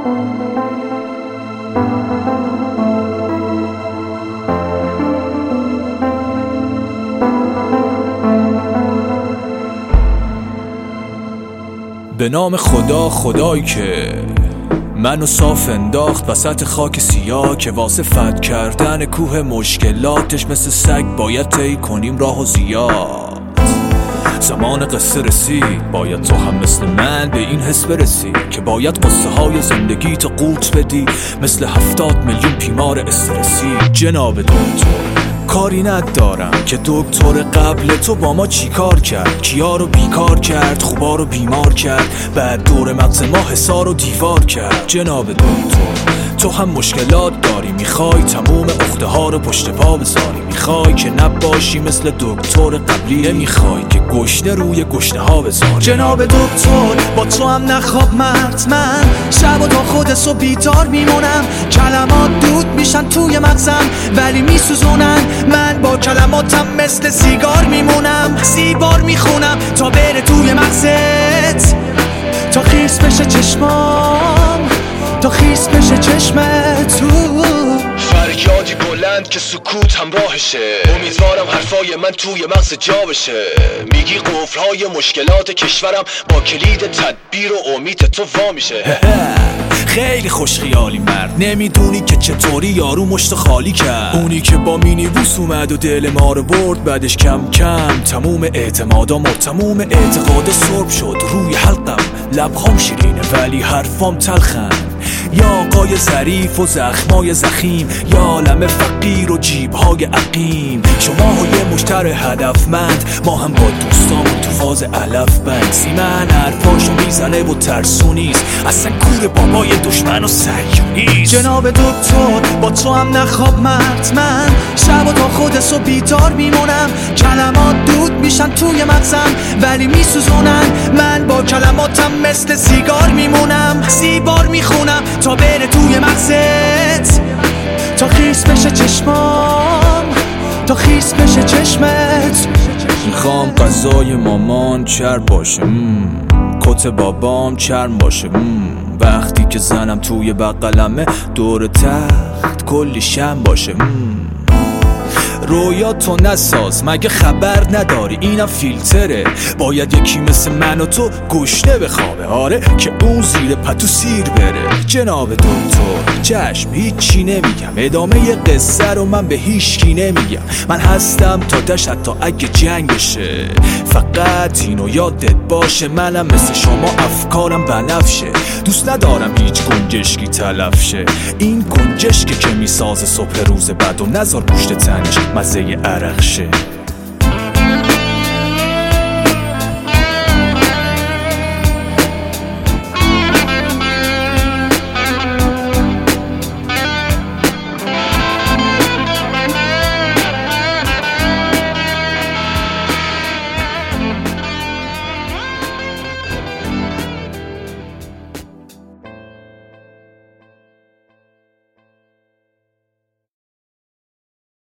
به نام خدا، خدایی که منو صاف انداخت وسط خاک سیاه، که واسه فتح کردن کوه مشکلاتش مثل سگ باید طی کنیم راه و زیاد. زمان قصه رسید، باید تو هم مثل من به این حس برسی که باید قصه های زندگی تو قورت بدی مثل 70 میلیون بیمار استرسی. جناب دکتر، کاری ندارم که دکتر قبل تو با ما چی کار کرد، کیا رو بیکار کرد، خوبا رو بیمار کرد، بعد دور مغز ما حصار و دیوار کرد. جناب دکتر، تو هم مشکلات داری، میخوای تموم عقده ها رو پشت پا بذاری، میخوای که نباشی مثل دکتر قبلی، نمیخوای که گشنه روی گشنه ها بذاری. جناب دکتر، با تو هم نخواب مرد، من شب و تا خود صبح بیدار میمونم، کلمات دود میشن توی مغزم ولی میسوزونن، من با کلماتم مثل سیگار میمونم، سیبار میخونم تا بره توی مغزت، تا خیس بشه چشمام، تا خیس بشه چشمت تو. فریادی بلند که سکوت همراهشه، امیدوارم حرفای من توی مغز جا بشه. میگی قفلهای مشکلات کشورم با کلید تدبیر و امید تو وا میشه. خیلی خوش خیالی مرد، نمیدونی که چطوری یارو مشت خالی کرد، اونی که با مینیبوس اومد و دل ما رو برد، بعدش کم کم تموم اعتمادا مرد، تموم اعتقاد سرب شد روی حلقم، لبهام شیرینه ولی حرفام تلخن، یا آقای ظریف و زخمای زخیم، یا عالم فقیر و جیبهای عقیم. شما یه مشتر هدفمند، ما هم با دوستامون تو فاز علف بند، سیمن حرفاشو میزنه و ترسونیست، اصلا کور بابای دشمن و صهیونیست. جناب دکتر، با تو هم نخواب مرد، من شب و تا خود صبح بیدار میمونم، کلمات دود میشن توی مغزم ولی میسوزونن، من با کلماتم مثل سیگار میمونم، سیبار میخونم تا بره توی مغزت، تا خیس بشه چشمام، تا خیس بشه چشمت. میخوام غذای مامان چرب باشه، کت بابام چرم باشه، وقتی که زنم توی بغلمه دور تخت کلی شم باشه. رویا تو نساز، مگه خبر نداری اینم فیلتره، باید یکی مثل من و تو گشنه بخوابه، آره که اون زیر پتو سیر بره. جناب دکتر، چشم هیچی نمیگم، ادامه ی قصه رو من به هیچکی نمیگم، من هستم تا دشت تا اگه جنگ بشه، فقط اینو یادت باشه منم مثل شما افکارم بنفشه، دوست ندارم هیچ گنجشکی تلف شه، این گنجشکی که میسازه صبح روز بعد و نذار گوشت تنش مزه عرق شه.